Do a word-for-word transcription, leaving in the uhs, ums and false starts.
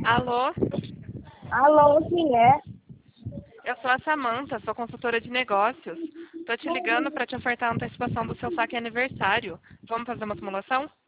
Alô? Alô, quem é? Eu sou a Samantha, sou consultora de negócios. Tô te ligando para te ofertar a antecipação do seu saque aniversário. Vamos fazer uma simulação?